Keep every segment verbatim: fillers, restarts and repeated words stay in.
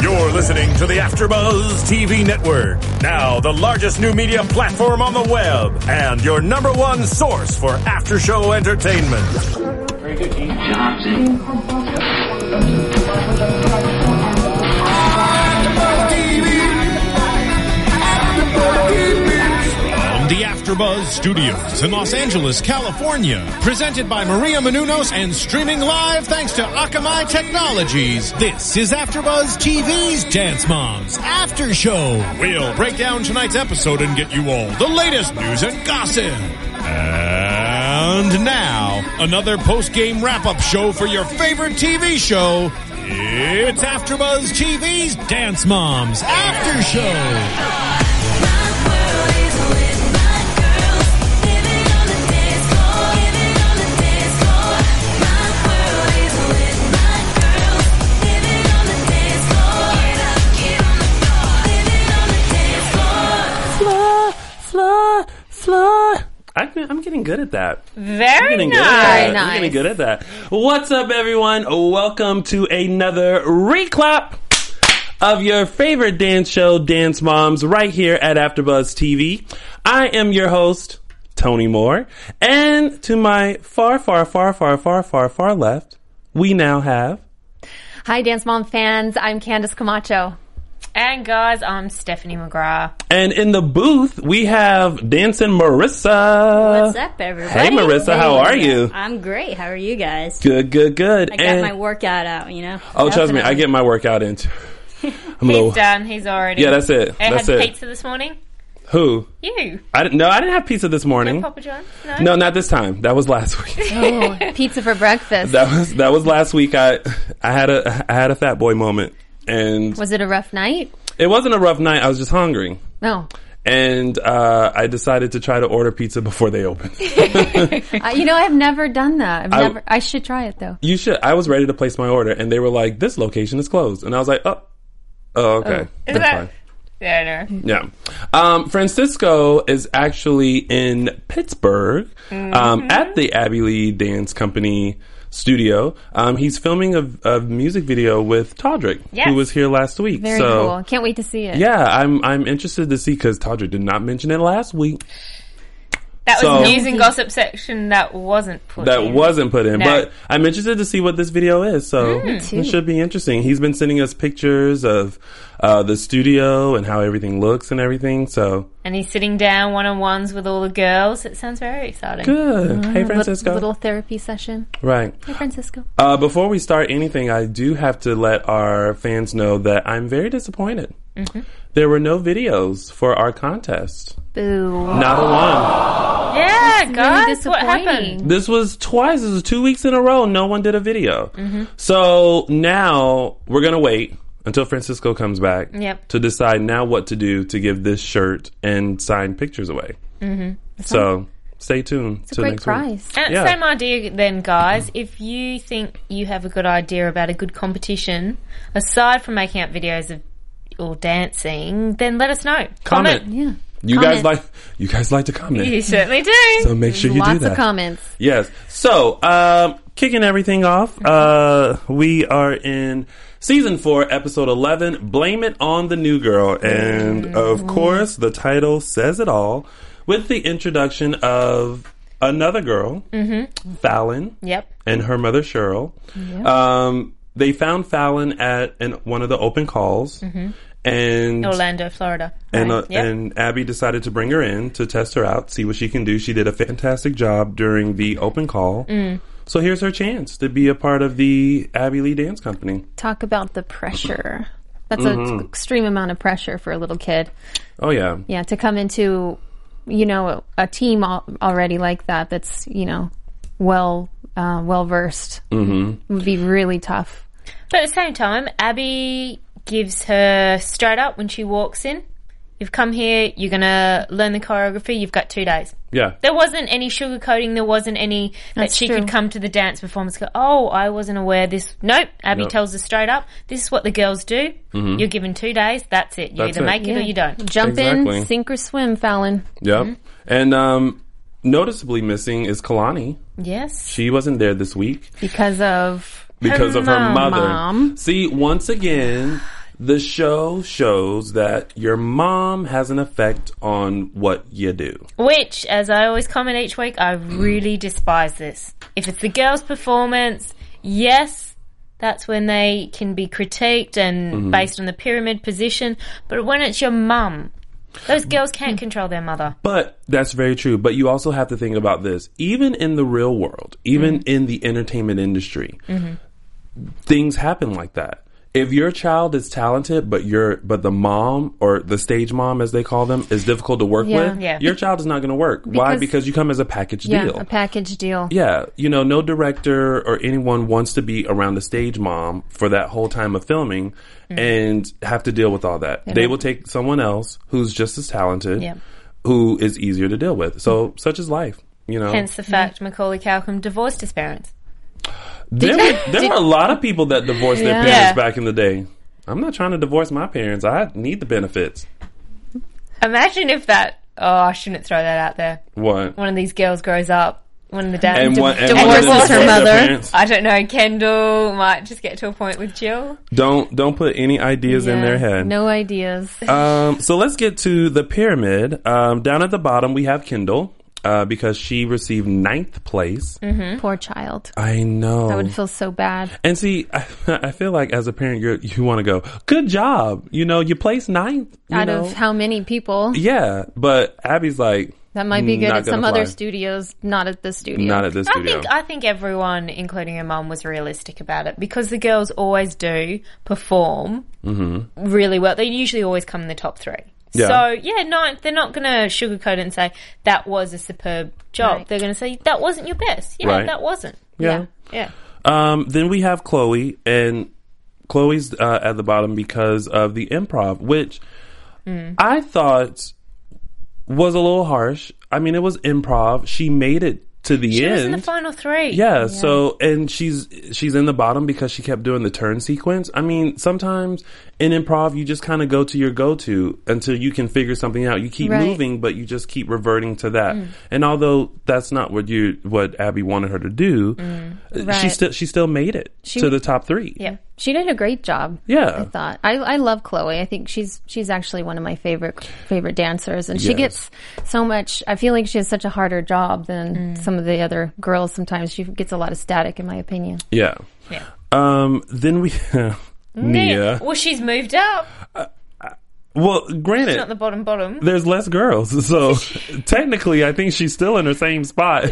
You're listening to the AfterBuzz T V network. Now the largest new media platform on the web and your number one source for after-show entertainment. Very good, Keith Johnson. The AfterBuzz Studios in Los Angeles, California. Presented by Maria Menounos and streaming live thanks to Akamai Technologies. This is AfterBuzz T V's Dance Moms After Show. We'll break down tonight's episode and get you all the latest news and gossip. And now, another post-game wrap-up show for your favorite T V show. It's AfterBuzz T V's Dance Moms After Show. I'm getting good at that. Very I'm nice. Very nice. I'm getting good at that. What's up, everyone? Welcome to another reclap of your favorite dance show, Dance Moms, right here at AfterBuzz T V. I am your host, Tony Moore, and to my far, far, far, far, far, far, far left, we now have... Hi, Dance Mom fans. I'm Candice Camacho. And guys, I'm Stephanie McGrath. And in the booth, we have Dancing Marissa. What's up, everybody? Hey, Marissa, hey, how are you? I'm great. How are you guys? Good, good, good. I got and, my workout out, you know? Oh, trust me, I get my workout in too. I'm He's little, done. He's already... Yeah, that's it. I that's had it. pizza this morning. Who? You. I didn't, no, I didn't have pizza this morning. No Papa John's? No? No, not this time. That was last week. Oh, pizza for breakfast. That was that was last week. I I had a I had a fat boy moment, and Was it a rough night? it wasn't a rough night. I was just hungry. No. And uh, I decided to try to order pizza before they opened. uh, you know, I've never done that. I've I- never. I should try it though. You should. I was ready to place my order, and they were like, "This location is closed," and I was like, "Oh, oh, okay, Is that's that- fine." Yeah, no. Yeah. Um, Francisco is actually in Pittsburgh um, at the Abby Lee Dance Company studio. Um, he's filming a, a music video with Todrick, Yes. who was here last week. Very so, cool. Can't wait to see it. Yeah, I'm I'm interested to see because Todrick did not mention it last week. That was So- the news and gossip section that wasn't put That in. wasn't put in, No. but I'm interested to see what this video is. So too. it should be interesting. He's been sending us pictures of uh, the studio and how everything looks and everything. So And he's sitting down one-on-ones with all the girls. It sounds very exciting. good. Hey, A Francisco. little therapy session. Right. Hey, Francisco. Uh, before we start anything, I do have to let our fans know that I'm very disappointed. Mm-hmm. There were no videos for our contest. Boo. Not a one. Yeah, Really guys, what disappointing. happened? This was twice. This was two weeks in a row. No one did a video. Mm-hmm. So now we're going to wait until Francisco comes back Yep. to decide now what to do to give this shirt and signed pictures away. Mm-hmm. So stay tuned. It's a great prize. And Yeah. same idea then, guys. If you think you have a good idea about a good competition, aside from making up videos of or dancing, then let us know. Comment. Yeah. You Comment. guys like you guys like to comment. You certainly do. So make sure you Lots do that. of comments. Yes. So, um, kicking everything off, uh, we are in season four, episode eleven, Blame It on the New Girl. And, of course, the title says it all with the introduction of another girl, Fallon, Yep. and her mother, Cheryl. Um, they found Fallon at an, one of the open calls. And Orlando, Florida. and, uh, Right. Yep. and Abby decided to bring her in to test her out, see what she can do. She did a fantastic job during the open call. Mm. So here's her chance to be a part of the Abby Lee Dance Company. Talk about the pressure. That's Mm-hmm. an extreme amount of pressure for a little kid. Oh, yeah. Yeah, to come into, you know, a, a team al- already like that, that's, you know, well, uh, well versed, mm-hmm. would be really tough. But at the same time, Abby gives her straight up when she walks in. You've come here, you're going to learn the choreography, you've got two days. Yeah. There wasn't any sugarcoating, there wasn't any that That's she true. could come to the dance performance and go, oh, I wasn't aware this. Nope, Abby Nope. tells us straight up, this is what the girls do. You're given two days, that's it. You That's either it. make it or you don't. Jump Exactly. in, sink or swim, Fallon. Yep. Mm-hmm. And um, noticeably missing is Kalani. Yes. She wasn't there this week Because of because Her of her mom. mother. Mom. See, once again, The show shows that your mom has an effect on what you do. Which, as I always comment each week, I really despise this. If it's the girl's performance, yes, that's when they can be critiqued and Mm-hmm. based on the pyramid position. But when it's your mum, those girls can't control their mother. But that's very true. But you also have to think about this. Even in the real world, even Mm-hmm. in the entertainment industry, things happen like that. If your child is talented, but you're, but the mom or the stage mom, as they call them, is difficult to work Yeah. with, Yeah. your child is not going to work. Why? Because- Because you come as a package Yeah, deal. a package deal. Yeah, you know, no director or anyone wants to be around the stage mom for that whole time of filming and have to deal with all that. They will take someone else who's just as talented, Yeah. who is easier to deal with. So, such is life, you know. Hence the fact Macaulay Culkin divorced his parents. there were, there were a lot of people that divorced their Yeah. parents Yeah. back in the day. I'm not trying to divorce my parents. I need the benefits. Imagine if that... Oh, I shouldn't throw that out there. What? One of these girls grows up, one of the dad... And one, and divorces one of them her divorced their mother. parents. I don't know, Kendall might just get to a point with Jill. Don't don't put any ideas in Yeah, their head. No ideas. Um, so let's get to the pyramid. Um, down at the bottom, we have Kendall, uh, because she received ninth place. Poor child. I know. I would feel so bad. and see, I, I feel like as a parent, you're, you want to go, good job. You know, you placed ninth. You Out know? of how many people? Yeah, but Abby's like, That might be good not at some gonna other fly. studios, not at this studio. Not at this I studio. think I think everyone, including her mum, was realistic about it because the girls always do perform really well. They usually always come in the top three. Yeah. So yeah, no, they're not going to sugarcoat it and say that was a superb job. Right. They're going to say that wasn't your best. Yeah, Right. that wasn't. Yeah. Yeah. Um, then we have Chloe, and Chloe's uh, at the bottom because of the improv, which I thought was a little harsh. I mean, it was improv. She made it to the She end. was in the final three. Yeah, so and she's she's in the bottom because she kept doing the turn sequence. I mean, sometimes in improv you just kind of go to your go-to until you can figure something out. You keep Right. moving, but you just keep reverting to that. And although that's not what you what Abby wanted her to do, she Right. still she still made it She- to the top three. Yeah. She did a great job. Yeah. I thought. I I love Chloe. I think she's she's actually one of my favorite favorite dancers, and she Yes. gets so much. I feel like she has such a harder job than some of the other girls. Sometimes she gets a lot of static, in my opinion. Yeah. Yeah. Um. Then we have Nia. Well, she's moved up. Well, She's granted, not the bottom bottom. there's less girls, so technically I think she's still in her same spot.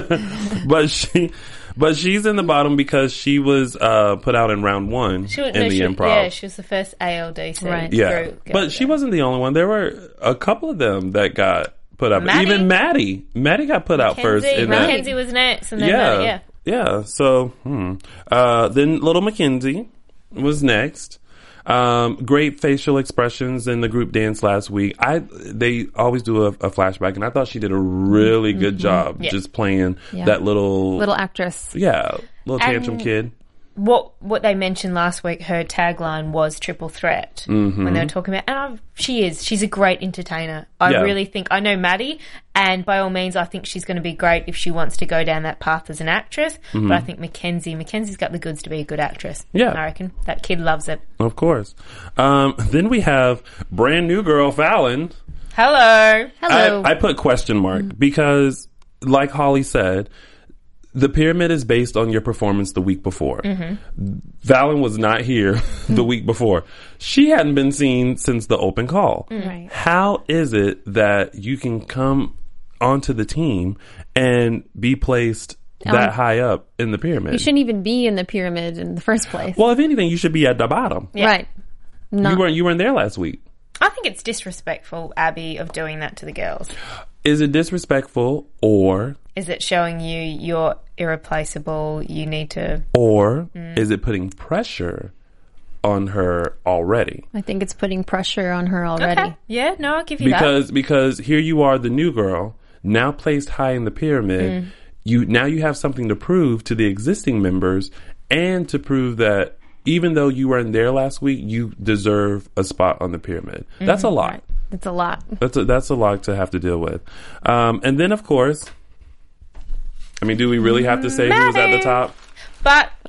but she but she's in the bottom because she was uh put out in round one She was, in no, the she, improv. Yeah, she was the first A L D C. Right. Yeah. group girl, But she yeah. wasn't the only one. There were a couple of them that got put up. Maddie? Even Maddie. Maddie got put out first Mackenzie, in that. Mackenzie was next, and then Yeah. Maddie, yeah. Yeah. So, hmm. Uh, then little Mackenzie was next. Um, great facial expressions in the group dance last week. I they always do a, a flashback, and I thought she did a really good job Yeah. just playing Yeah. that little, Little actress. yeah, little tantrum And- kid. What what they mentioned last week, her tagline was triple threat Mm-hmm. when they were talking about, and I've, she is, she's a great entertainer. I Yeah. really think, I know Maddie, and by all means, I think she's going to be great if she wants to go down that path as an actress. But I think Mackenzie, Mackenzie's got the goods to be a good actress. Mm-hmm. Yeah. I reckon that kid loves it. Of course. Um, then we have brand new girl Fallon. Hello. Hello. I, I put question mark because, like Holly said, the pyramid is based on your performance the week before. Fallon was not here the week before. She hadn't been seen since the open call. Right. How is it that you can come onto the team and be placed that Um, high up in the pyramid? You shouldn't even be in the pyramid in the first place. Well, if anything, you should be at the bottom. Yeah. Right. No. You weren't. You weren't there last week. I think it's disrespectful, Abby, of doing that to the girls. Is it disrespectful, or Is it showing you you're irreplaceable? You need to. or Mm. is it putting pressure on her already? I think it's putting pressure on her already. Okay. Yeah, no, I'll give you that. Because because here you are, the new girl, now placed high in the pyramid. Mm. You now you have something to prove to the existing members, and to prove that even though you weren't there last week, you deserve a spot on the pyramid. That's a Mm-hmm. lot. It's a lot. That's a, that's a lot to have to deal with. Um, and then of course, I mean, do we really have to say who's at the Maddie. top? But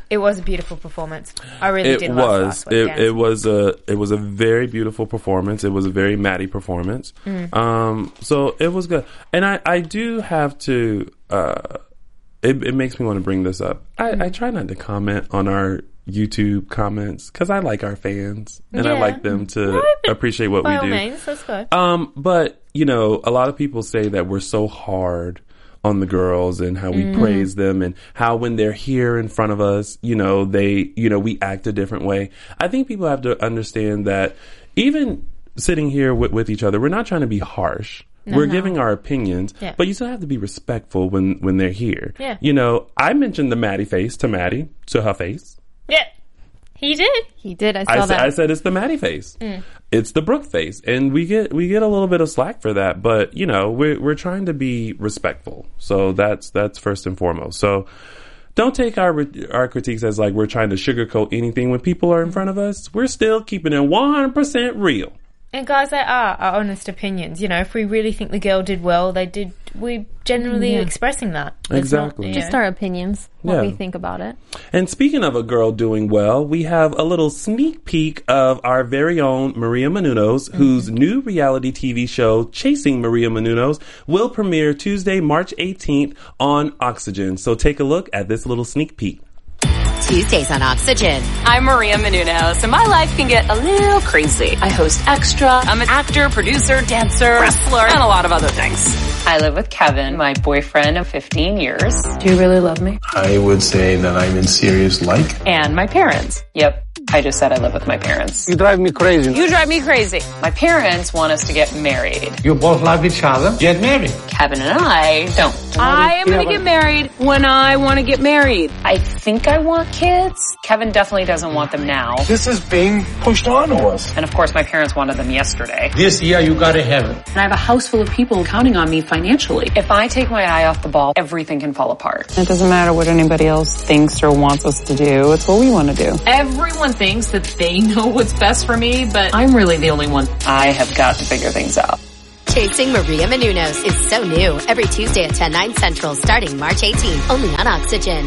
It was a beautiful performance. I really It did love was. last week. It, Dance. it was a. It was a very beautiful performance. It was a very Maddie performance. Mm. Um. So it was good, and I, I do have to. Uh, it, it makes me want to bring this up. I, Mm. I try not to comment on our YouTube comments because I like our fans and I Yeah. like them to No, but appreciate what By we all do. means, let's go. Um, but you know, a lot of people say that we're so hard on the girls and how we Mm-hmm. praise them and how when they're here in front of us, you know, they, you know, we act a different way. I think people have to understand that even sitting here with, with each other, we're not trying to be harsh. We're giving our opinions, Yeah. but you still have to be respectful when, when they're here. Yeah. You know, I mentioned the Maddie face to Maddie, to her face. Yeah, he did. He did. I saw I, sa- that. I said it's the Maddie face. It's the Brooke face, and we get we get a little bit of slack for that. But you know, we're we're trying to be respectful, so that's that's first and foremost. So don't take our our critiques as like we're trying to sugarcoat anything when people are in front of us. We're still keeping it one hundred percent real. And guys, they are our honest opinions. You know, if we really think the girl did well, they did. We're generally Yeah. expressing that. It's Exactly. Not, you Just know. our opinions, what Yeah. we think about it. And speaking of a girl doing well, we have a little sneak peek of our very own Maria Menounos, Mm-hmm. whose new reality T V show, Chasing Maria Menounos, will premiere Tuesday, March eighteenth on Oxygen. So take a look at this little sneak peek. Tuesdays on Oxygen. I'm Maria Menounos, and my life can get a little crazy. I host Extra. I'm an actor, producer, dancer, wrestler, and a lot of other things. I live with Kevin, my boyfriend of fifteen years. Do you really love me? I would say that I'm in serious like. And my parents. Yep, I just said I live with my parents. You drive me crazy. You drive me crazy. My parents want us to get married. You both love each other. Get married. Kevin and I don't. I am going to get married when I want to get married. I think I want kids. Kevin definitely doesn't want them now. This is being pushed on us. And of course, my parents wanted them yesterday. This year you gotta have it. And I have a house full of people counting on me financially. If I take my eye off the ball, everything can fall apart. It doesn't matter what anybody else thinks or wants us to do. It's what we want to do. Everyone thinks that they know what's best for me, but I'm really the only one. I have got to figure things out. Chasing Maria Menounos is so new. Every Tuesday at ten, nine central, starting March eighteenth, only on Oxygen.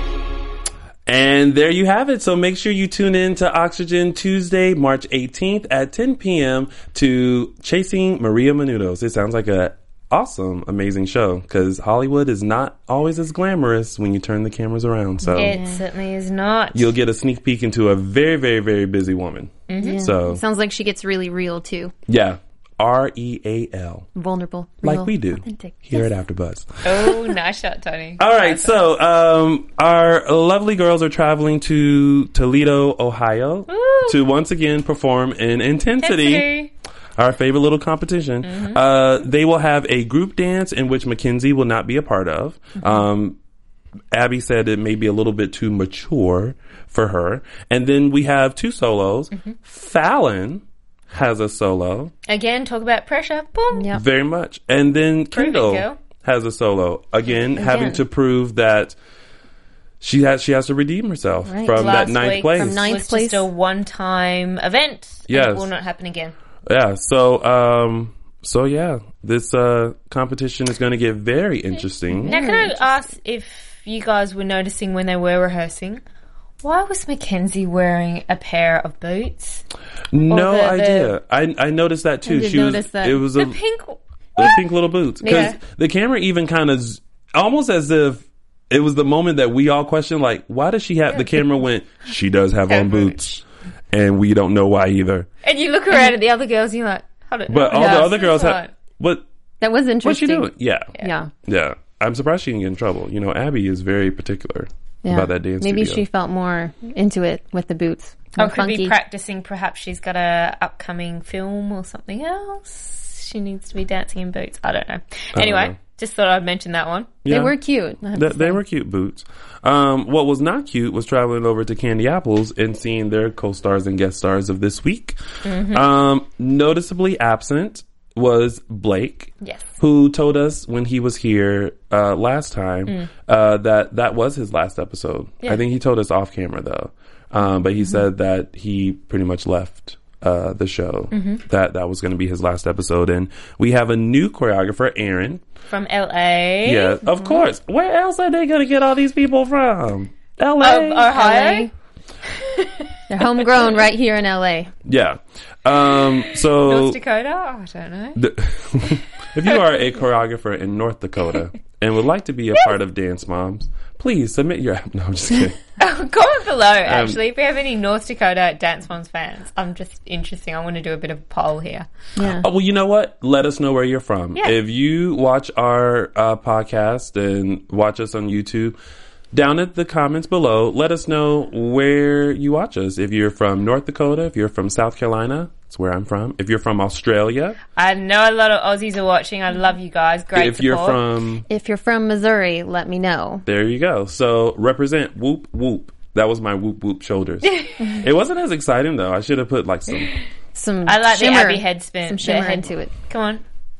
And there you have it. So make sure you tune in to Oxygen Tuesday, March eighteenth at ten p.m. to Chasing Maria Menounos. It sounds like a awesome, amazing show because Hollywood is not always as glamorous when you turn the cameras around. So It certainly is not. you'll get a sneak peek into a very, very, very busy woman. Yeah. So Sounds like she gets really real too. yeah, R E A L, Vulnerable. like real, we do authentic. here at AfterBuzz. Oh, nice shot, Tony. All right, so um, our lovely girls are traveling to Toledo, Ohio, Ooh. to once again perform in Intensity, Intensity. our favorite little competition. Mm-hmm. Uh, they will have a group dance in which Mackenzie will not be a part of. Mm-hmm. Um, Abby said it may be a little bit too mature for her. And then we have two solos. Mm-hmm. Fallon has a solo. Again, talk about pressure. Boom. Yep. Very much. And then Prove it, Kendall girl. has a solo. Again, having to prove that she has she has to redeem herself Right. from Last that ninth week place. From ninth was place. just a one-time event. and Yes. It will not happen again. Yeah. So um so yeah, this uh competition is going to get very interesting. Now, can I ask if you guys were noticing when they were rehearsing, why was Mackenzie wearing a pair of boots? No the- the- idea. I I noticed that too. did she was notice that. it was The a pink... the pink little boots because Yeah. the camera even kind of z- almost as if it was the moment that we all questioned, like, why does she have the camera went, she does have on boots and we don't know why either. And you look around at the other girls and you're like, hold it. But all Yes. the other girls Right. have, what, That was what's she interesting. doing? Yeah. Yeah. Yeah. I'm surprised she didn't get in trouble. You know, Abby is very particular Yeah. about that dance Maybe studio. she felt more into it with the boots. Or More could funky. be practicing. Perhaps she's got a upcoming film or something else. She needs to be dancing in boots. I don't know. Anyway, know. just thought I'd mention that one. Yeah. They were cute. I have They, to they say. were cute boots. Um, what was not cute was traveling over to Candy Apples and seeing their co-stars and guest stars of this week. Mm-hmm. Um, noticeably absent was Blake, Yes. who told us when he was here uh, last time Mm. uh, that that was his last episode. Yeah. I think he told us off camera though, um, but he Mm-hmm. said that he pretty much left. Uh, the show Mm-hmm. that that was going to be his last episode, and we have a new choreographer, Aaron. From L A. Yeah, of course. Where else are they going to get all these people from? L A. Of Ohio? L A. They're homegrown right here in L A. Yeah. Um, so North Dakota? Oh, I don't know. The, if you are a choreographer in North Dakota and would like to be a part of Dance Moms, please submit your. No, I'm just kidding. Oh, comment below, actually, um, if we have any North Dakota Dance Moms fans. I'm just interesting. I want to do a bit of a poll here. Yeah. Oh, well, you know what? Let us know where you're from. Yeah. If you watch our uh, podcast and watch us on YouTube, down at the comments below, let us know where you watch us. If you're from North Dakota, if you're from South Carolina, that's where I'm from. If you're from Australia. I know a lot of Aussies are watching. I love you guys. Great if support. You're from... If you're from Missouri, let me know. There you go. So represent. Whoop, whoop. That was my whoop, whoop shoulders. It wasn't as exciting, though. I should have put like some... Some I like shimmer, the Abby head spin. Some shimmer head, into it. Come on.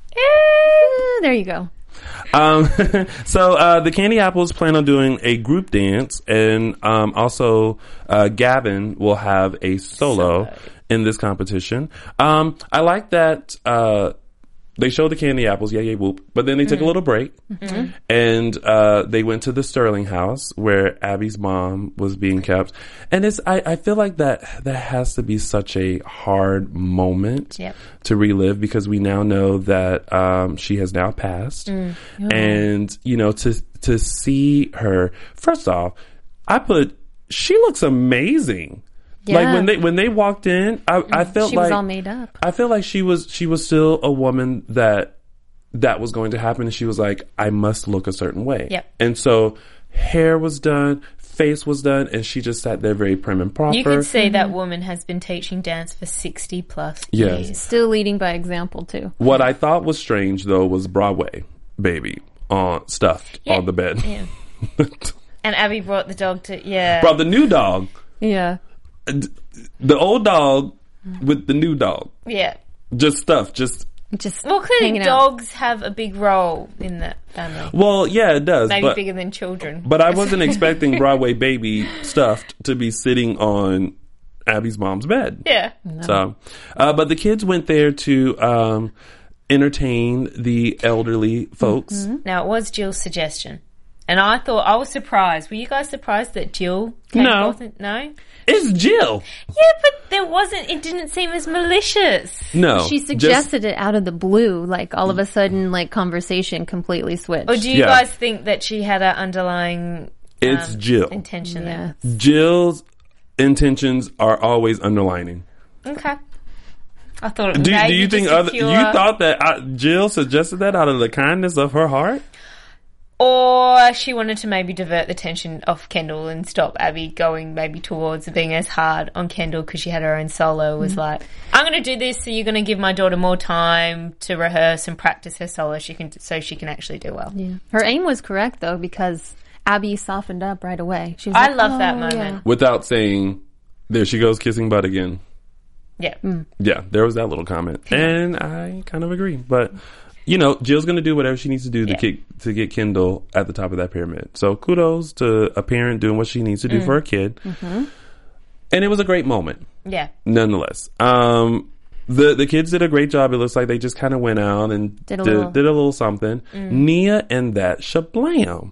Eh, there you go. Um, so uh, the Candy Apples plan on doing a group dance, and um, also uh, Gavin will have a solo, solo. in this competition. Um, I like that uh, they showed the Candy Apples, yeah, yeah, whoop, but then they took mm-hmm. a little break, mm-hmm. and uh, they went to the Sterling house where Abby's mom was being kept. And it's I, I feel like that that has to be such a hard moment yep. to relive, because we now know that um, she has now passed. Mm. Oh. And, you know, to to see her, first off, I put, she looks amazing. Yeah. Like when they when they walked in, I, I felt she like was all made up. I feel like she was she was still a woman that that was going to happen, and she was like, I must look a certain way. Yep. And so hair was done, face was done, and she just sat there very prim and proper. You could see mm-hmm. that woman has been teaching dance for sixty plus yes. years. Still leading by example too. What I thought was strange though was Broadway baby on stuffed yeah. on the bed. Yeah. And Abby brought the dog to yeah. Brought the new dog. Yeah. The old dog with the new dog. Yeah. Just stuff. Just. Just well, clearly dogs out. have a big role in that family. Well, yeah, it does. Maybe but, bigger than children. But I wasn't expecting Broadway baby stuffed to be sitting on Abby's mom's bed. Yeah. No. So, uh, but the kids went there to um, entertain the elderly folks. Mm-hmm. Now, it was Jill's suggestion. And I thought, I was surprised. Were you guys surprised that Jill came no. forth? And, no? It's Jill. Yeah, but there wasn't, it didn't seem as malicious. No. She suggested just, it out of the blue, like all of a sudden, like conversation completely switched. Or do you yeah. guys think that she had an underlying It's um, Jill. intention yeah. there? Jill's intentions are always underlining. Okay. I thought it do, maybe do you think other, pure... you thought that I, Jill suggested that out of the kindness of her heart? Or she wanted to maybe divert the tension off Kendall and stop Abby going maybe towards being as hard on Kendall because she had her own solo. Was mm-hmm. like, I'm going to do this, so you're going to give my daughter more time to rehearse and practice her solo, she can so she can actually do well. Yeah. Her aim was correct though, because Abby softened up right away. She was I like, love oh, that moment yeah. without saying, "There she goes kissing butt again." Yeah, mm. yeah. There was that little comment, and I kind of agree, but. You know, Jill's going to do whatever she needs to do to, yeah. kick, to get Kendall at the top of that pyramid. So kudos to a parent doing what she needs to do mm. for her kid. Mm-hmm. And it was a great moment. Yeah. Nonetheless. Um, the, the kids did a great job. It looks like they just kind of went out and did a, did, little. did a little something. Mm. Nia and that shablam.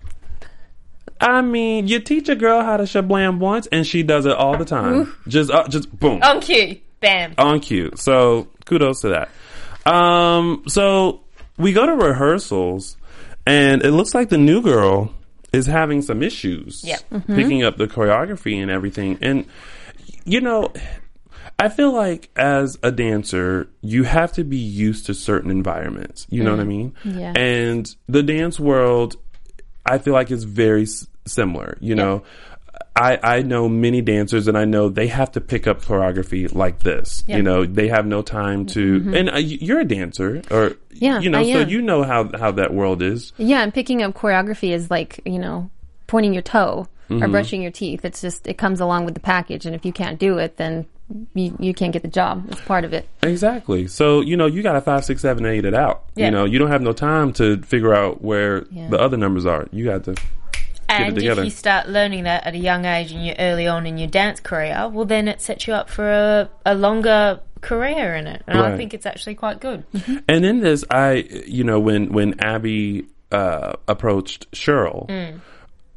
I mean, you teach a girl how to shablam once and she does it all the time. Oof. Just, uh, just boom. On cue. Bam. On cue. So kudos to that. Um, so we go to rehearsals and it looks like the new girl is having some issues yep. mm-hmm. picking up the choreography and everything. And, you know, I feel like as a dancer, you have to be used to certain environments. You mm. know what I mean? Yeah. And the dance world, I feel like is very s- similar, you know? Yep. I, I know many dancers and I know they have to pick up choreography like this. Yep. You know, they have no time to, mm-hmm. and uh, you're a dancer or, yeah, you know, I so am. you know how, how that world is. Yeah. And picking up choreography is like, you know, pointing your toe mm-hmm. or brushing your teeth. It's just, it comes along with the package. And if you can't do it, then you, you can't get the job. It's part of it. Exactly. So, you know, you got to five, six, seven, eight it out. Yeah. You know, you don't have no time to figure out where yeah. the other numbers are. You got to. And if you start learning that at a young age and you're early on in your dance career, well, then it sets you up for a, a longer career in it. And right. I think it's actually quite good. Mm-hmm. And in this, I, you know, when, when Abby uh, approached Cheryl, mm.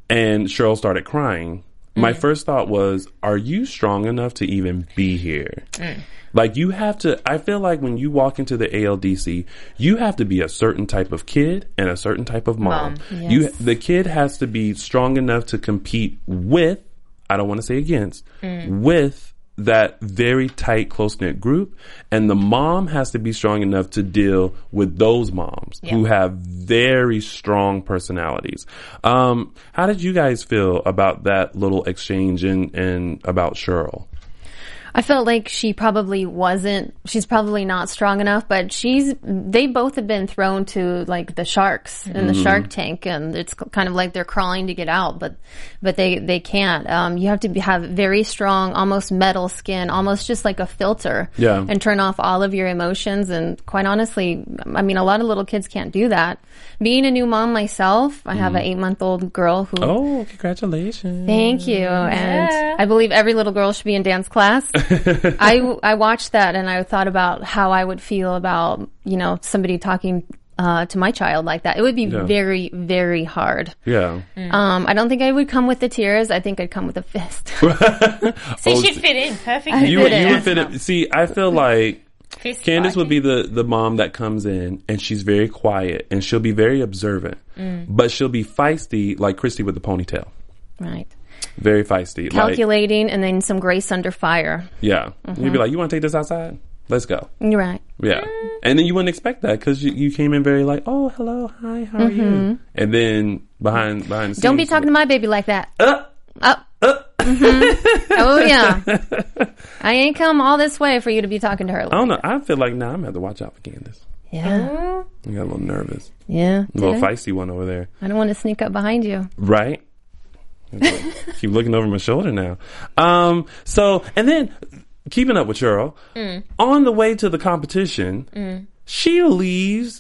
and Cheryl started crying, mm. my first thought was, are you strong enough to even be here? Mm. Like, you have to, I feel like when you walk into the A L D C, you have to be a certain type of kid and a certain type of mom. mom. Yes. You, the kid has to be strong enough to compete with, I don't want to say against, mm. with that very tight, close-knit group. And the mom has to be strong enough to deal with those moms yeah. who have very strong personalities. Um, how did you guys feel about that little exchange and, and about Cheryl? I felt like she probably wasn't, she's probably not strong enough, but she's, they both have been thrown to like the sharks in mm-hmm. the shark tank, and it's kind of like they're crawling to get out, but, but they, they can't. Um, you have to be, have very strong, almost metal skin, almost just like a filter yeah. and turn off all of your emotions. And quite honestly, I mean, a lot of little kids can't do that. Being a new mom myself, I have mm. an eight month old girl who. Oh, congratulations. Thank you. And yeah. I believe every little girl should be in dance class. I, I watched that and I thought about how I would feel about, you know, somebody talking uh, to my child like that. It would be yeah. very, very hard. Yeah. Mm. Um, I don't think I would come with the tears. I think I'd come with a fist. See, oh, she'd fit in perfectly. You, you would fit in. See, I feel like Fist Candace fighting. would be the, the mom that comes in and she's very quiet and she'll be very observant, mm. but she'll be feisty like Christy with the ponytail. Right. Very feisty. Calculating like, and then some grace under fire. Yeah. Mm-hmm. You'd be like, you want to take this outside? Let's go. You're right. Yeah. And then you wouldn't expect that because you, you came in very like, oh, hello, hi, how are mm-hmm. you? And then behind behind the scenes. Don't be talking to my baby like that. Uh, uh. Uh. Mm-hmm. Oh, yeah. I ain't come all this way for you to be talking to her like I don't know. that. I feel like now nah, I'm going to have to watch out for Candace. Yeah. I got a little nervous. Yeah. A little feisty one over there. I don't want to sneak up behind you. Right? Keep looking over my shoulder now. Um, so, and then keeping up with Cheryl, mm. on the way to the competition, mm. she leaves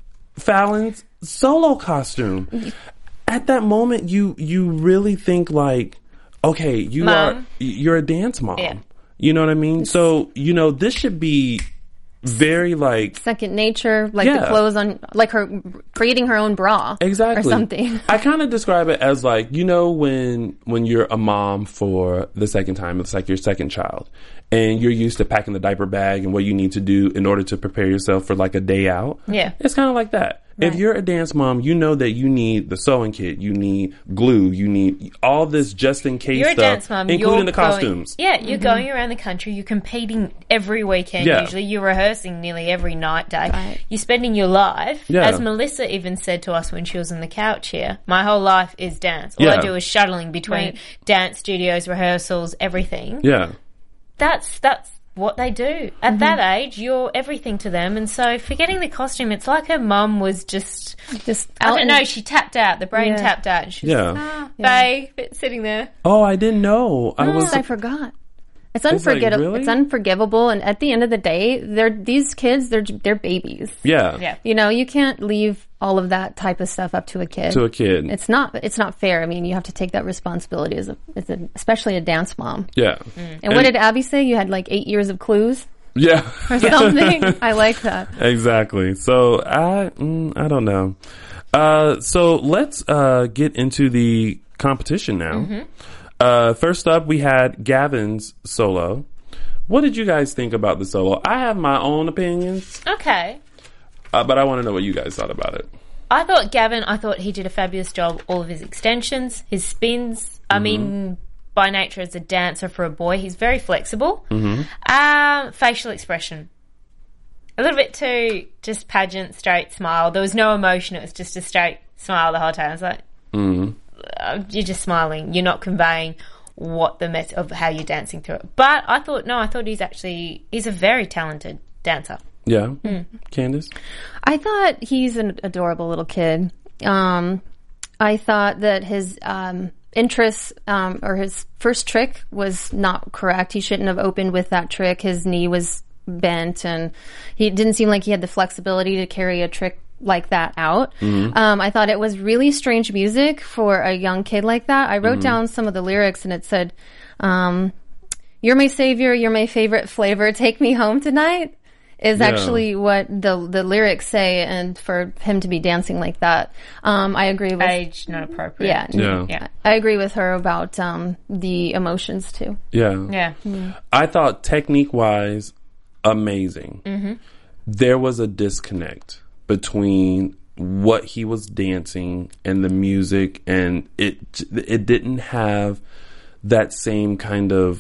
Fallon's solo costume. At that moment, you you really think like, okay, you mom. are you're a dance mom. Yeah. You know what I mean? So, you know, this should be very like second nature, like yeah. the clothes on, like her creating her own bra, exactly, or something. I kind of describe it as like, you know, when when you're a mom for the second time, it's like your second child, and you're used to packing the diaper bag and what you need to do in order to prepare yourself for like a day out. Yeah, it's kind of like that. Right. If you're a dance mom, you know that you need the sewing kit, you need glue, you need all this just in case you're stuff, a dance mom, including the going, costumes. Yeah, you're mm-hmm. going around the country, you're competing every weekend yeah. usually, you're rehearsing nearly every night day. Right. You're spending your life, yeah. as Melissa even said to us when she was on the couch here, my whole life is dance. All yeah. I do is shuttling between right. dance studios, rehearsals, everything. Yeah. That's, that's, what they do. At mm-hmm. that age, you're everything to them. And so forgetting the costume, it's like her mum was just, just I don't know, she tapped out. The brain yeah. tapped out. And she was yeah. like, ah, yeah. babe, sitting there. Oh, I didn't know. I no, was. I forgot. It's unforgettable. It's, like, really? It's unforgivable. And at the end of the day, they're these kids. They're they're babies. Yeah. Yeah. You know, you can't leave all of that type of stuff up to a kid. To a kid. It's not. It's not fair. I mean, you have to take that responsibility as a, as a especially a dance mom. Yeah. Mm. And, and what did Abby say? You had like eight years of clues. Yeah. Or something. I like that. Exactly. So I mm, I don't know. Uh, so let's uh, get into the competition now. Mm-hmm. Uh, first up, we had Gavin's solo. What did you guys think about the solo? I have my own opinions. Okay. Uh, but I want to know what you guys thought about it. I thought Gavin, I thought he did a fabulous job. All of his extensions, his spins. Mm-hmm. I mean, by nature as a dancer for a boy, he's very flexible. Mm-hmm. Um, facial expression. A little bit too just pageant, straight smile. There was no emotion. It was just a straight smile the whole time. I was like, mm-hmm. uh, you're just smiling. You're not conveying what the mess of how you're dancing through it. But I thought, no, I thought he's actually, he's a very talented dancer. Yeah. Mm. Candace? I thought he's an adorable little kid. Um, I thought that his um, interests um, or his first trick was not correct. He shouldn't have opened with that trick. His knee was bent and he didn't seem like he had the flexibility to carry a trick like that out. Mm-hmm. Um, I thought it was really strange music for a young kid like that. I wrote mm-hmm. down some of the lyrics and it said, um, you're my savior, you're my favorite flavor, take me home tonight. is Yeah. actually what the the lyrics say, and for him to be dancing like that, um, I agree with Age not appropriate. Yeah, Yeah. Yeah. I agree with her about um, the emotions too. Yeah. Yeah. I thought technique wise, amazing. Mm-hmm. There was a disconnect between what he was dancing and the music, and it it didn't have that same kind of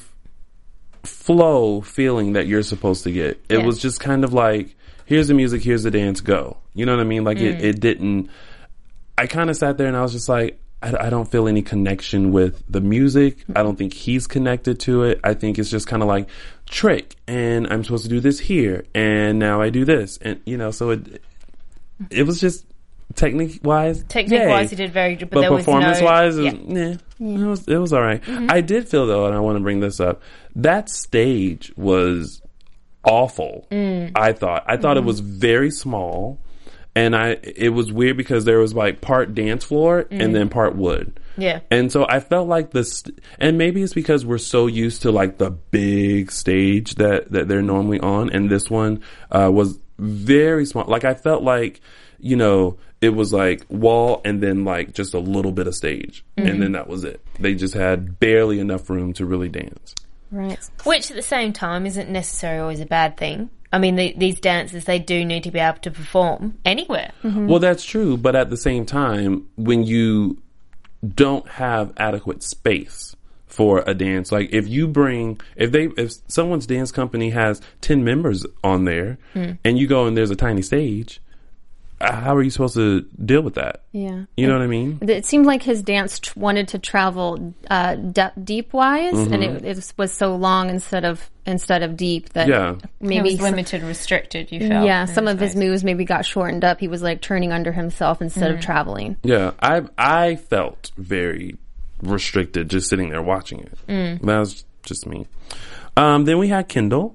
flow feeling that you're supposed to get. It Yeah. was just kind of like, here's the music, here's the dance, go. You know what I mean? Like it, it didn't. I kind of sat there and I was just like, I, I don't feel any connection with the music. I don't think he's connected to it. I think it's just kind of like trick, and I'm supposed to do this here, and now I do this, and you know, so it it was just technique wise. Technique yay. wise, he did very good, but, But there was no... performance wise, yeah. yeah, it was it was all right. I did feel though, and I want to bring this up, that stage was awful. I thought I thought it was very small. And I, it was weird because there was like part dance floor and then part wood. Yeah. And so I felt like this, and maybe it's because we're so used to like the big stage that, that they're normally on. And this one, uh, was very small. Like I felt like, you know, it was like wall and then like just a little bit of stage. And then that was it. They just had barely enough room to really dance. Right. Which at the same time isn't necessarily always a bad thing. I mean, the, these dancers, they do need to be able to perform anywhere. Well, that's true. But at the same time, when you don't have adequate space for a dance, like if you bring, if they, if someone's dance company has ten members on there and you go and there's a tiny stage, uh, how are you supposed to deal with that? Yeah. You know what I mean? It seemed like his dance tr- wanted to travel uh, de- deep wise, and it, it was so long instead of instead of deep that Yeah. maybe It was some- limited, restricted, you felt. yeah, in some of his space. moves maybe got shortened up. He was like turning under himself instead of traveling. Yeah. I, I felt very restricted just sitting there watching it. That was just me. Um, then we had Kendall.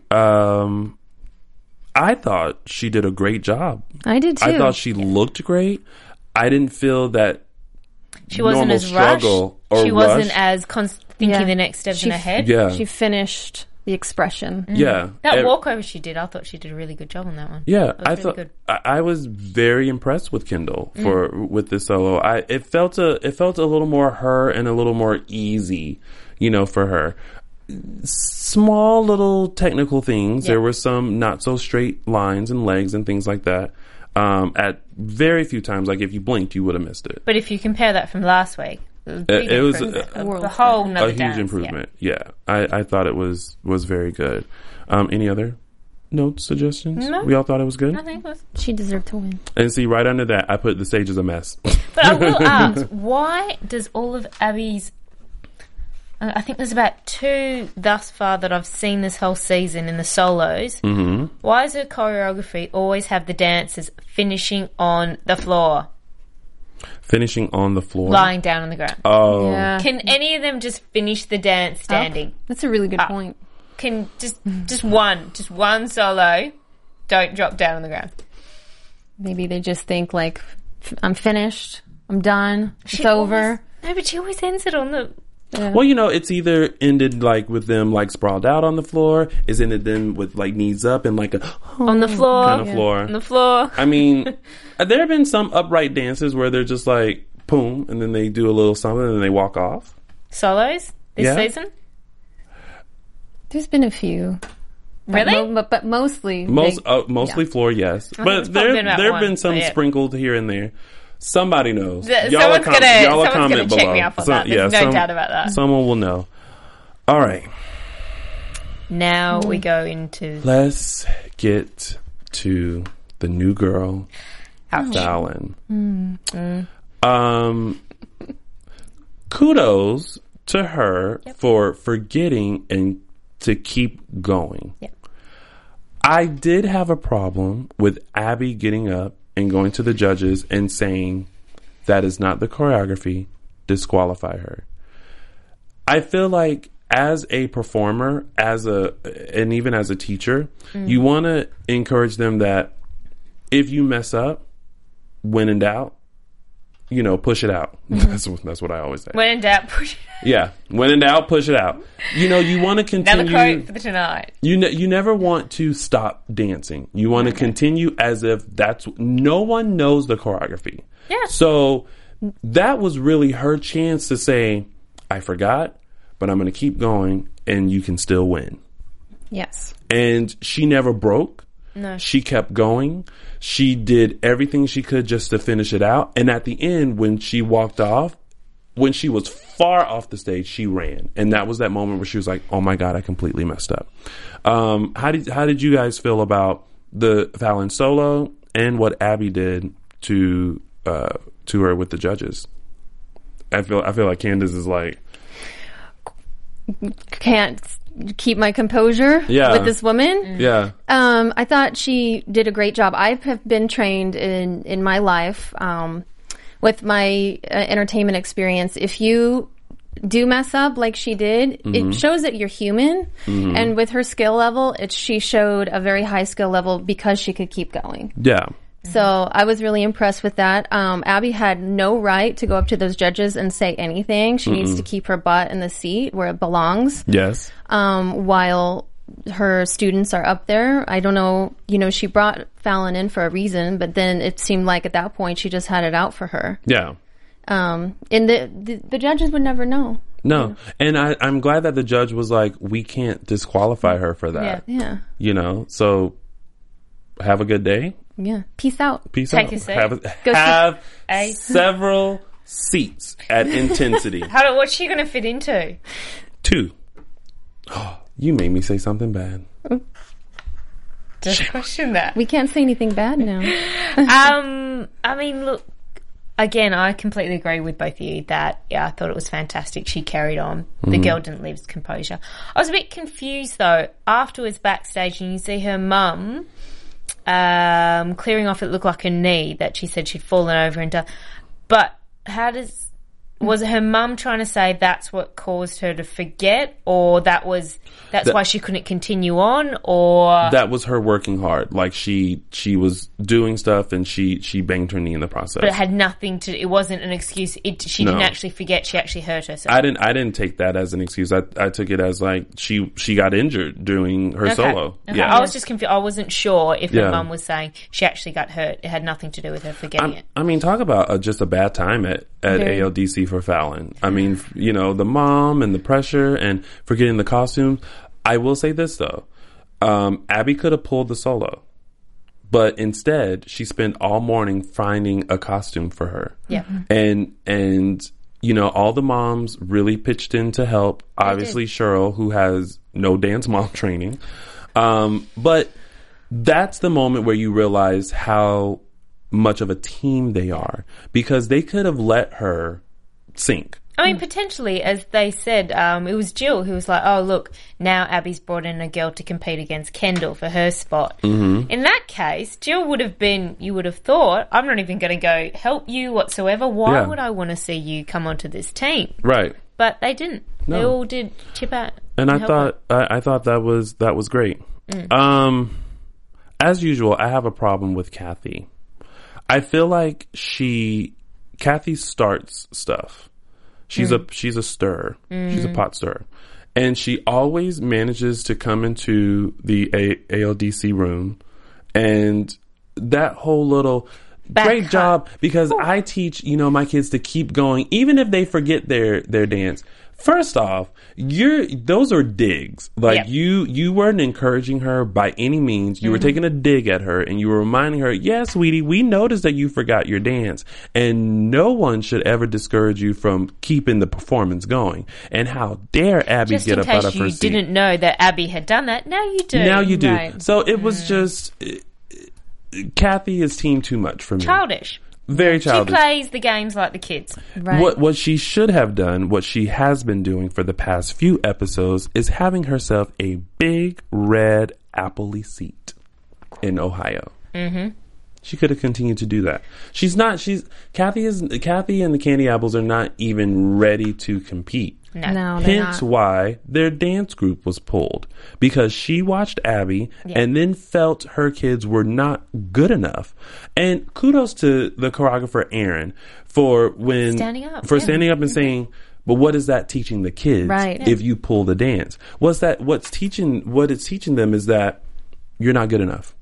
Um, I thought she did a great job. I did too. I thought she looked great. I didn't feel that She wasn't normal as rushed. struggle or She wasn't rush. as const- thinking Yeah. the next steps She in her f- head. Yeah. She finished the expression. Yeah. That Ev- walkover she did, I thought she did a really good job on that one. Yeah, That was I really thought good. I, I was very impressed with Kendall for with this solo. I it felt a it felt a little more her and a little more easy, you know, for her. Small little technical things. Yeah. There were some not so straight lines and legs and things like that. Um, at very few times, like if you blinked, you would have missed it. But if you compare that from last week, it was, big it was improvement. a- a, world a whole A nother huge dance, yeah. improvement. Yeah, I, I thought it was was very good. Um, any other notes, suggestions? No. We all thought it was good. I think it was. She deserved to win. And see, right under that, I put the stage is a mess. But I will ask, why does all of Abby's... uh, I think there's about two thus far that I've seen this whole season in the solos. Mm-hmm. Why does her choreography always have the dancers finishing on the floor, Finishing on the floor. lying down on the ground? Oh, Yeah. Can any of them just finish the dance standing? That's a really good Ah. point. Can just just one, just one solo, don't drop down on the ground. Maybe they just think like, "F- I'm finished. I'm done. It's She over. always- no, but she always ends it on the... well, you know, it's either ended like with them like sprawled out on the floor, is ended them with like knees up and like a On the floor. kind of floor. On the floor. I mean, there have been some upright dances where they're just like boom, and then they do a little something and then they walk off. Solos this Yeah. season? There's been a few. But Really? mo- but, but mostly. Most they- uh, mostly yeah. floor, yes, it's but probably there been about there have one, been some but yeah. sprinkled here and there. Somebody knows. Th- Y'all someone's are gonna- y'all are someone's comment gonna check below. me up on Some- that. There's no some- doubt about that. Someone will know. All right, Now we go into... let's get to the new girl, Ouch. Fallon. Um, kudos to her for forgetting and to keep going. Yep. I did have a problem with Abby getting up and going to the judges and saying that is not the choreography, disqualify her. I feel like as a performer, as a and even as a teacher, you want to encourage them that if you mess up, when in doubt, you know, push it out. That's what, that's what I always say. When in doubt, push it out. Yeah, when in doubt, push it out. You know, you want to continue. Another quote for the tonight. You ne- you never want to stop dancing. You want to okay. continue as if that's no one knows the choreography. Yeah. So that was really her chance to say, I forgot, but I'm going to keep going, and you can still win. Yes. And she never broke. No. She kept going. She did everything she could just to finish it out. And at the end, when she walked off, when she was far off the stage, she ran. And that was that moment where she was like, oh my God, I completely messed up. Um, how did, how did you guys feel about the Fallon solo and what Abby did to, uh, to her with the judges? I feel, I feel like Candace is like, can't keep my composure yeah. with this woman. Yeah. Um, I thought she did a great job. I have been trained in, in my life, um, with my uh, entertainment experience. If you do mess up like she did, mm-hmm. it shows that you're human. Mm-hmm. And with her skill level, it, she showed a very high skill level because she could keep going. Yeah. So I was really impressed with that. Um, Abby had no right to go up to those judges and say anything. She Mm-mm. needs to keep her butt in the seat where it belongs. Yes. Um, while her students are up there. I don't know, you know, she brought Fallon in for a reason, but then it seemed like at that point she just had it out for her. Yeah. Um, and the, the, the judges would never know. No. You know? And I, I'm glad that the judge was like, we can't disqualify her for that. Yeah. yeah. You know, so have a good day. Yeah. Peace out. Peace Take out. a seat. Have, a, Go have a- several seats at Intensity. How do, what's she going to fit into? Two. Oh, you made me say something bad. Just question that. We can't say anything bad now. um, I mean, look, again, I completely agree with both of you that, yeah, I thought it was fantastic. She carried on. The Mm-hmm. girl didn't lose composure. I was a bit confused, though, afterwards backstage, and you see her mum um, clearing off, it looked like her knee that she said she'd fallen over and done. But how does... Was her mum trying to say that's what caused her to forget, or that was that's that, why she couldn't continue on, or that was her working hard? Like she she was doing stuff and she she banged her knee in the process. But it had nothing to. It wasn't an excuse. It, she No. didn't actually forget. She actually hurt herself. I didn't I didn't take that as an excuse. I I took it as like she she got injured doing her okay. solo. Okay. Yeah, I was just confused. I wasn't sure if Yeah. her mum was saying she actually got hurt. It had nothing to do with her forgetting I'm, it. I mean, talk about uh, just a bad time at at Very. A L D C for Fallon. I mean, you know, the mom and the pressure and forgetting the costumes. I will say this though, um, Abby could have pulled the solo, but instead she spent all morning finding a costume for her. Yeah. And and you know, all the moms really pitched in to help. Obviously, Cheryl, who has no dance mom training, um, but that's the moment where you realize how much of a team they are, because they could have let her sink. I mean, potentially, as they said, um, it was Jill who was like, oh, look, now Abby's brought in a girl to compete against Kendall for her spot. Mm-hmm. In that case, Jill would have been, you would have thought, I'm not even going to go help you whatsoever. Why Yeah. would I want to see you come onto this team? Right. But they didn't. No. They all did chip out. And I help thought I, I thought that was that was great. Mm. Um, as usual, I have a problem with Kathy. I feel like she Kathy starts stuff. She's Mm. a she's a stirrer. She's a pot stirrer, and she always manages to come into the a- ALDC room, and that whole little Back great cut. job, because I teach you know my kids to keep going even if they forget their their dance. First off, you're those are digs. Like Yep. you you weren't encouraging her by any means. You Mm-hmm. were taking a dig at her and you were reminding her, yeah, sweetie, we noticed that you forgot your dance. And no one should ever discourage you from keeping the performance going. And how dare Abby Just get in up out case of her you seat. didn't know that Abby had done that, now you do. Now you do. Right. So it was just uh, Kathy is team too much for me. Childish. Very She childish. plays the games like the kids. Right. What what she should have done, what she has been doing for the past few episodes, is having herself a big red appley seat in Ohio. Mm-hmm. She could have continued to do that. She's not. She's Kathy is Kathy and the Candy Apples are not even ready to compete. No, No, they're Hence not. why their dance group was pulled, because she watched Abby Yeah. and then felt her kids were not good enough. And kudos to the choreographer Aaron for when Standing up, for yeah. standing up and saying, "But what is that teaching the kids? Right. If you pull the dance, what's that? What's teaching? What it's teaching them is that you're not good enough,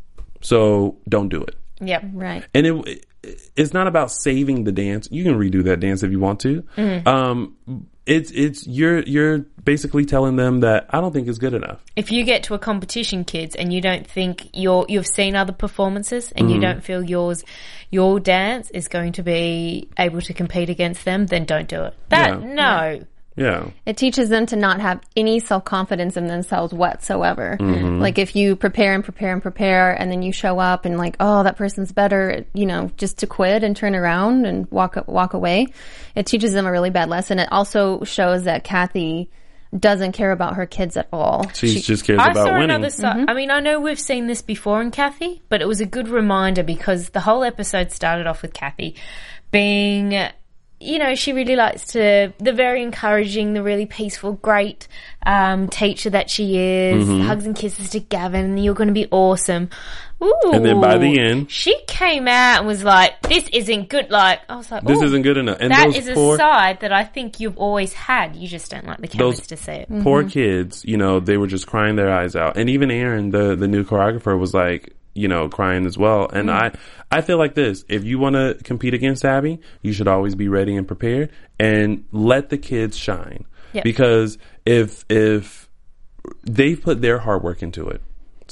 so don't do it." Yep. Right. And it, it's not about saving the dance. You can redo that dance if you want to. Mm-hmm. Um, it's it's you're you're basically telling them that I don't think it's good enough. If you get to a competition, kids, and you don't think you're you've seen other performances and Mm-hmm. you don't feel yours your dance is going to be able to compete against them, then don't do it. That Yeah. no. Yeah, It teaches them to not have any self-confidence in themselves whatsoever. Mm-hmm. Like if you prepare and prepare and prepare and then you show up and like, oh, that person's better, you know, just to quit and turn around and walk walk away, it teaches them a really bad lesson. It also shows that Kathy doesn't care about her kids at all. she, just cares I about saw winning. another side. I mean, I know we've seen this before in Kathy, but it was a good reminder because the whole episode started off with Kathy being, you know, she really likes to, the very encouraging, the really peaceful, great um, teacher that she is, Mm-hmm. hugs and kisses to Gavin, you're going to be awesome. Ooh. And then by the end- she came out and was like, this isn't good. Like, I was like, This ooh, isn't good enough. And that those is a poor, side that I think you've always had. You just don't like the cameras Those to see it. poor kids, you know, they were just crying their eyes out. And even Aaron, the the new choreographer, was like, you know, crying as well. And I, I feel like this, if you want to compete against Abby, you should always be ready and prepared and let the kids shine. Yep. Because if, if they've put their hard work into it,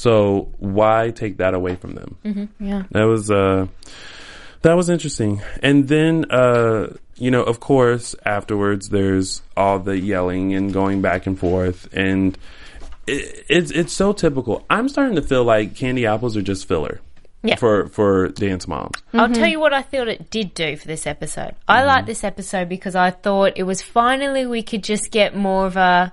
so why take that away from them? Mm-hmm. Yeah. That was, uh, that was interesting. And then, uh, you know, of course, afterwards, there's all the yelling and going back and forth, and it, it's it's so typical. I'm starting to feel like candy apples are just filler Yeah. for for dance moms. I'll tell you what I thought it did do for this episode. I Mm-hmm. liked this episode because I thought it was finally we could just get more of a,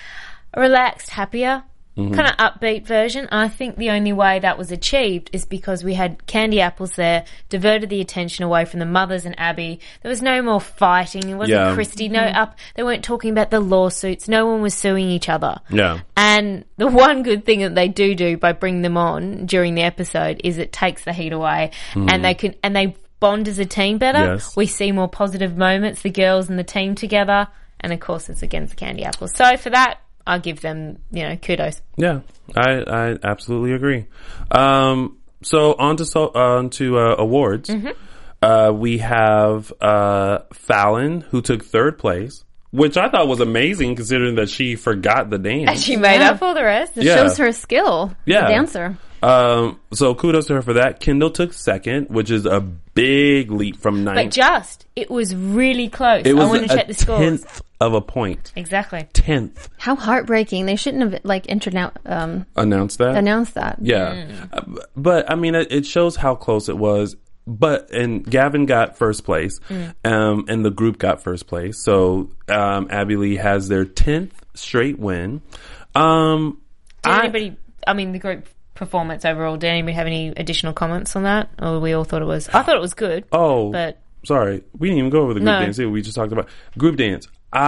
a relaxed, happier, Mm-hmm. kind of upbeat version. I think the only way that was achieved is because we had candy apples there, diverted the attention away from the mothers and Abby. There was no more fighting. It wasn't Yeah. Christy. No up. They weren't talking about the lawsuits. No one was suing each other. Yeah. And the one good thing that they do do by bringing them on during the episode is it takes the heat away, and they can and they bond as a team better. Yes. We see more positive moments, the girls and the team together, and of course it's against the candy apples. So for that, I'll give them, you know, kudos. Yeah, I I absolutely agree. Um, so on to so on to uh, awards. Mm-hmm. Uh, we have uh, Fallon, who took third place, which I thought was amazing considering that she forgot the dance. And she made Yeah. up all the rest. It Yeah. shows her skill Yeah. as a dancer. Um, so kudos to her for that. Kendall took second, which is a big leap from ninth. But just, it was really close. it was I want to a check the scores. tenth of a point. Exactly. Tenth. How heartbreaking. They shouldn't have like interna- um, Announced that. announced that. Yeah. Uh, b- but I mean, it, it shows how close it was. But, and Gavin got first place, um, and the group got first place. So, um, Abby Lee has their tenth straight win. Um, Did I- anybody, I mean, the group performance overall, did anybody have any additional comments on that? Or we all thought it was, I thought it was good. Oh, But sorry. We didn't even go over the group No. dance. We just talked about group dance.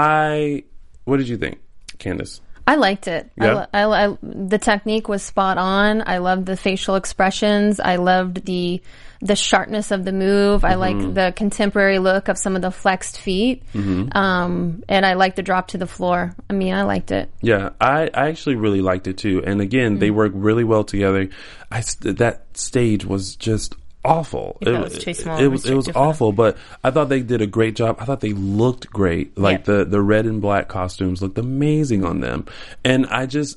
I, what did you think, Candace? I liked it. Yeah? I, I, I, the technique was spot on. I loved the facial expressions. I loved the the sharpness of the move. I Mm-hmm. like the contemporary look of some of the flexed feet. Mm-hmm. Um, and I liked the drop to the floor. I mean, I liked it. Yeah, I, I actually really liked it too. And again, they work really well together. I, st- that stage was just awful. You thought it was too small It and was, it was restrictive for them. awful, but I thought they did a great job. I thought they looked great. Like Yep. the, the red and black costumes looked amazing on them. And I just,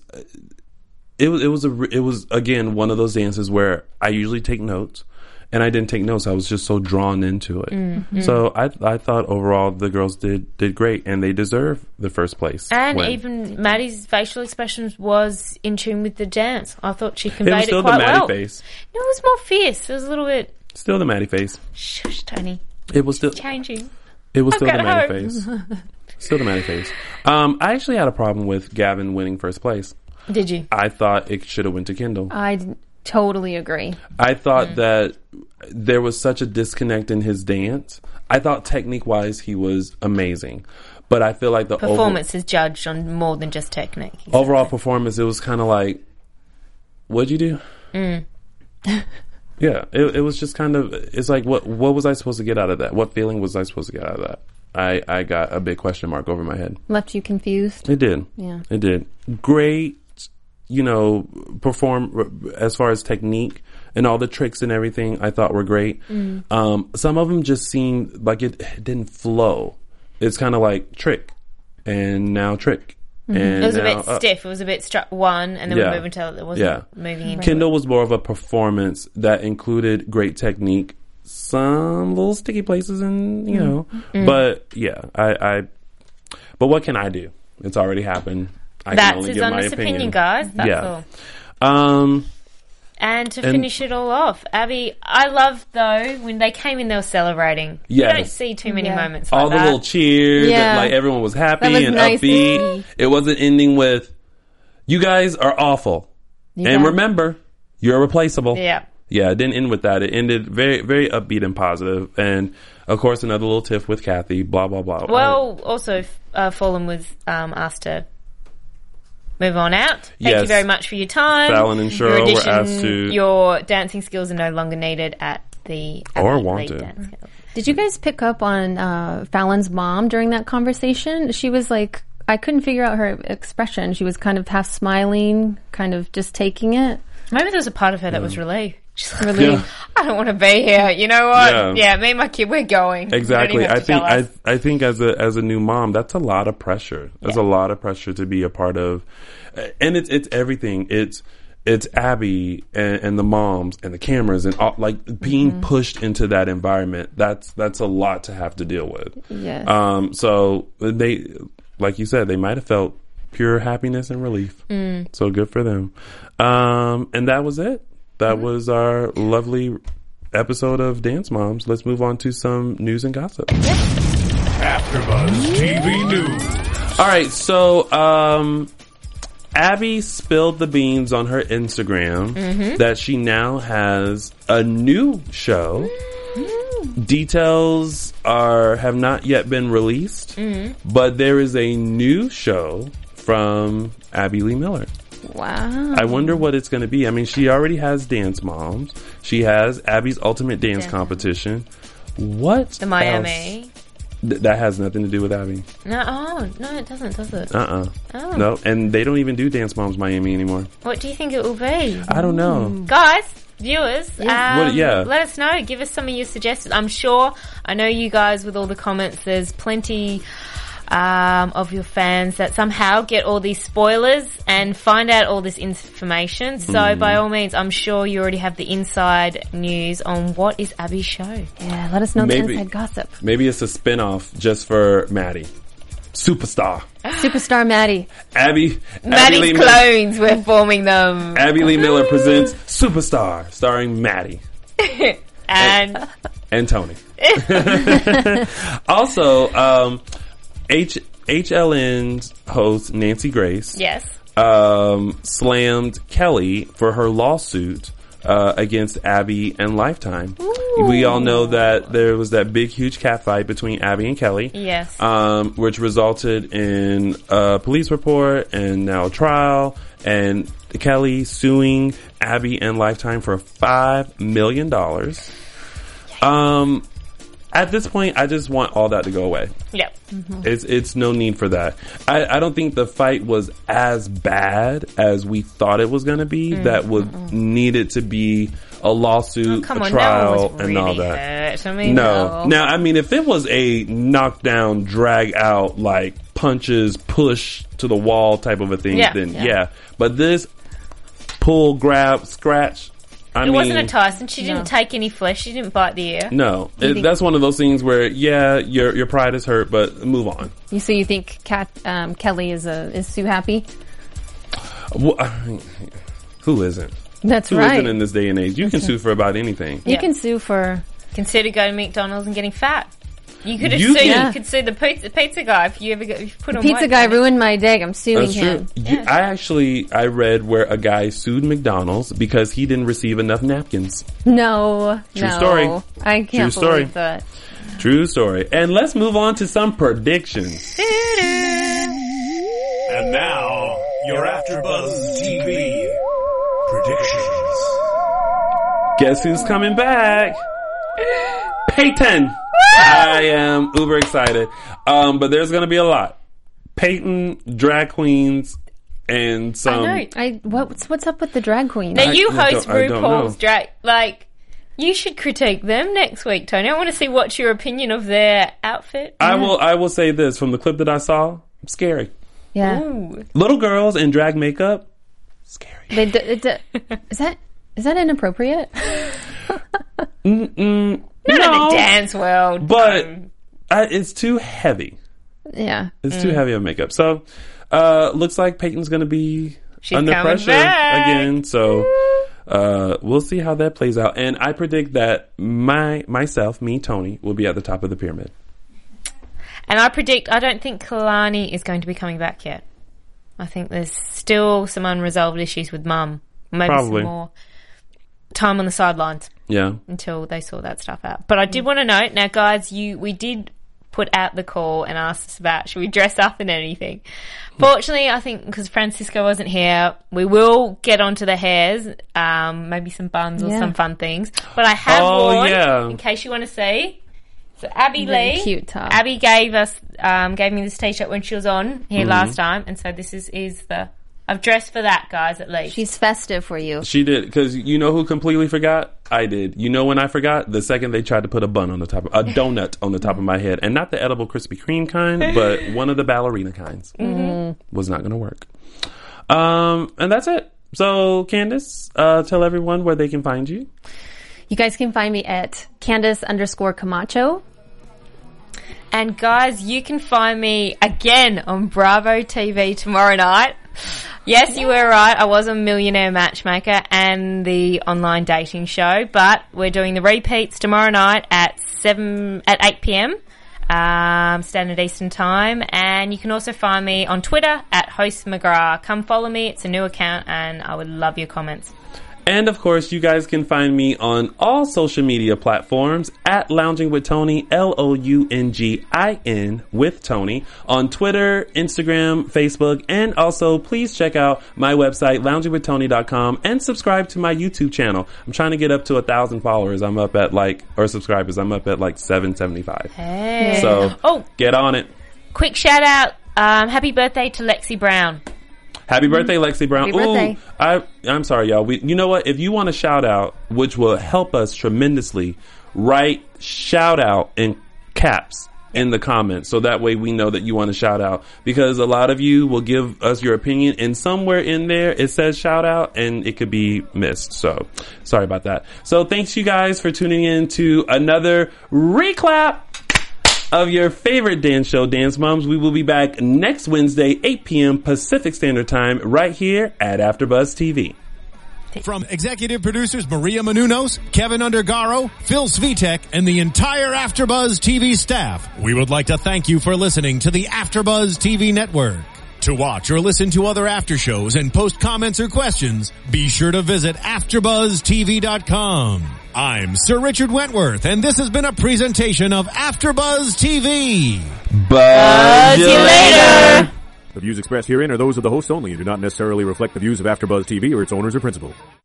it was, it was a, re- it was again, one of those dances where I usually take notes. And I didn't take notes. I was just so drawn into it. Mm-hmm. So I I thought overall the girls did did great, and they deserve the first place. And win. even Maddie's facial expressions was in tune with the dance. I thought she It conveyed was it, still the quite Maddie well. face. No, it was more fierce. It was a little bit, Still the Maddie face. shush, Tony, It was still changing. it was I've still the got Maddie home. face. Still the Maddie face. Um, I actually had a problem with Gavin winning first place. Did you? I thought it should have went to Kendall. I d- totally agree. I Mm. thought that there was such a disconnect in his dance. I thought technique wise he was amazing, but I feel like the performance over- is judged on more than just technique. overall performance, it was kind of like, what'd you do? Mm. Yeah, it, it was just kind of, it's like, what what was I supposed to get out of that? What feeling was I supposed to get out of that? I, I got a big question mark over my head. Left you confused? It did. Yeah. It did. Great, you know, perform as far as technique and all the tricks and everything I thought were great. Mm. Um, some of them just seemed like it, it didn't flow. It's kind of like trick and now trick. Mm-hmm. And it was a now bit up. stiff. It was a bit struck one, and then Yeah. we moved until it wasn't Yeah. moving into Kendall was more of a performance that included great technique, some little sticky places, and you know, Mm. but yeah, I, I. But what can I do? It's already happened. I That's can only his give my honest opinion, opinion, guys. That's yeah. all. Um. And to And- finish it all off, Abby, I loved though when they came in, they were celebrating. Yes. You don't see too many Yeah. moments like All the that. little cheers, Yeah. and like everyone was happy That was and nice to upbeat. see. It wasn't ending with, "You guys are awful," Yeah. and remember, you're replaceable. Yeah. Yeah, it didn't end with that. It ended very, very upbeat and positive. And of course, another little tiff with Kathy. Blah blah blah. Well, also, uh, Fallon was um, asked to move on out. Thank Yes. you very much for your time. Fallon and Your Cheryl were audition, asked to- Your dancing skills are no longer needed at the Or Abbey wanted. League Dance Guild. Did you guys pick up on uh, Fallon's mom during that conversation? She was like, I couldn't figure out her expression. She was kind of half smiling, kind of just taking it. Maybe there was a part of her that was relieved. She's like, Really? Yeah. I don't want to be here. You know what? Yeah. Yeah, me and my kid, we're going. You don't Exactly. even have I to think tell I us. I think as a as a new mom, that's a lot of pressure. That's a lot of pressure to be a part of, and it's it's everything. It's it's Abby and, and the moms and the cameras and all, like being Mm-hmm. pushed into that environment. That's that's a lot to have to deal with. Yes. Um. So they, like you said, they might have felt pure happiness and relief. Mm. So good for them. Um. And that was it. That was our lovely episode of Dance Moms. Let's move on to some news and gossip. AfterBuzz T V News. All right, so um, Abby spilled the beans on her Instagram Mm-hmm. that she now has a new show. Details are have not yet been released, Mm-hmm. but there is a new show from Abby Lee Miller. Wow. I wonder what it's going to be. I mean, she already has Dance Moms. She has Abby's Ultimate Dance Yeah. Competition. What? The Miami. else? Th- that has nothing to do with Abby. No, oh, no, it doesn't, does it? Uh-uh. Oh. No, and they don't even do Dance Moms Miami anymore. What do you think it will be? I don't know. Guys, viewers, um, What- yeah. let us know. Give us some of your suggestions. I'm sure, I know you guys with all the comments, there's plenty um, of your fans that somehow get all these spoilers and find out all this information. So Mm. by all means, I'm sure you already have the inside news on what is Abby's show. Yeah, let us know Maybe- the inside gossip. Maybe it's a spin-off just for Maddie. Superstar. Superstar Maddie. Abby, Abby Maddie's Lee Miller, clones, we're forming them. Abby Lee Miller presents Superstar, starring Maddie And and Tony. Also, um, H HLN's host Nancy Grace yes. um, slammed Kelly for her lawsuit uh, against Abby and Lifetime. We all know that there was that big, huge catfight between Abby and Kelly. Yes. Um, which resulted in a police report and now a trial, and Kelly suing Abby and Lifetime for five million dollars. Um, at this point, I just want all that to go away. Yep. It's it's no need for that. I, I don't think the fight was as bad as we thought it was going to be. Mm, that would mm-mm. needed to be a lawsuit, Come a on, trial, no one was and all really that. hurt. I mean, no. no. Now, I mean, if it was a knockdown, drag out, like punches, push to the wall type of a thing, Yeah. then Yeah. yeah. But this pull, grab, scratch. I it mean, wasn't a Tyson. She No. didn't take any flesh. She didn't bite the ear. no. You It, think- that's one of those things where, yeah, your your pride is hurt, but move on. You so you think Kat, um, Kelly is a is Sue happy? Well, I mean, who isn't? That's Who right. isn't in this day and age? You can sue for about anything. You Yeah. can sue for Consider going to McDonald's and getting fat. You could have You sued. can- You could sue the pizza pizza guy if you ever got, if you put the on pizza weight. guy ruined my day. I'm suing That's true. him. You- I actually I read where a guy sued McDonald's because he didn't receive enough napkins. No, True no. story. I can't True story. believe that. True story. And let's move on to some predictions. your AfterBuzz T V predictions. Guess who's coming back? Peyton. I am uber excited. Um, but there's going to be a lot. Peyton, drag queens, and some. I know. I what's what's up with the drag queen? Now you I host don't- I don't RuPaul's know. drag. Like, you should critique them next week, Tony. I want to see what's your opinion of their outfit. I will. I will say this from the clip that I saw. Scary. Yeah. Ooh. Little girls in drag makeup. Scary. They d- it d- is that is that inappropriate? Mm-mm. Not No, in the dance world. but no. I, it's too heavy. Yeah. It's too heavy of makeup. So, uh, looks like Peyton's going to be She's under coming pressure back. again. So, uh, we'll see how that plays out. And I predict that my myself, me, Tony, will be at the top of the pyramid. And I predict, I don't think Kalani is going to be coming back yet. I think there's still some unresolved issues with Mum. Maybe Probably. some more time on the sidelines Yeah. until they sort that stuff out. But I did want to note, now guys, you we did put out the call and asked us about, should we dress up in anything? Fortunately, I think because Francisco wasn't here, we will get onto the hairs, um, maybe some buns or Yeah. some fun things. But I have Oh, worn, yeah. in case you want to see. So Abby Very Lee, cute top. Abby gave us, um, gave me this t-shirt when she was on here Mm-hmm. last time, and so this is is the. I've dressed for that, guys. At least She's festive for you. She did, because you know who completely forgot? I did. You know when I forgot? The second they tried to put a bun on the top, of, a donut on the top of my head. And not the edible Krispy Kreme kind, but one of the ballerina kinds. Mm-hmm. Was not going to work. Um, and that's it. So, Candace, uh, tell everyone where they can find you. You guys can find me at Candace underscore Camacho. And guys, you can find me again on Bravo T V tomorrow night. Yes, you were right. I was a Millionaire Matchmaker and the online dating show, but we're doing the repeats tomorrow night at seven at eight p.m. Um, Standard Eastern Time, and you can also find me on Twitter at Host McGrath. Come follow me; it's a new account, and I would love your comments. And of course, you guys can find me on all social media platforms at Lounging with Tony, L O U N G I N with Tony, on Twitter, Instagram, Facebook, and also please check out my website, lounging with tony dot com, and subscribe to my YouTube channel. I'm trying to get up to a thousand followers. I'm up at like, or subscribers. I'm up at like seven seventy-five. Hey. So Oh, get on it. quick shout out! Um, happy birthday to Lexi Brown. Happy birthday, Lexi Brown. Happy birthday. Ooh, I, I'm sorry, y'all. We, you know what? If you want a shout out, which will help us tremendously, write shout out in caps in the comments. So that way we know that you want to shout out, because a lot of you will give us your opinion and somewhere in there it says shout out and it could be missed. So sorry about that. So thanks you guys for tuning in to another reclap of your favorite dance show, Dance Moms. We will be back next Wednesday, eight p.m. Pacific Standard Time, right here at AfterBuzz T V. From executive producers Maria Menounos, Kevin Undergaro, Phil Svitek, and the entire AfterBuzz T V staff, we would like to thank you for listening to the AfterBuzz T V network. To watch or listen to other after shows and post comments or questions, be sure to visit after buzz t v dot com. I'm Sir Richard Wentworth, and this has been a presentation of AfterBuzz T V. Buzz you later. The views expressed herein are those of the hosts only and do not necessarily reflect the views of AfterBuzz T V or its owners or principals.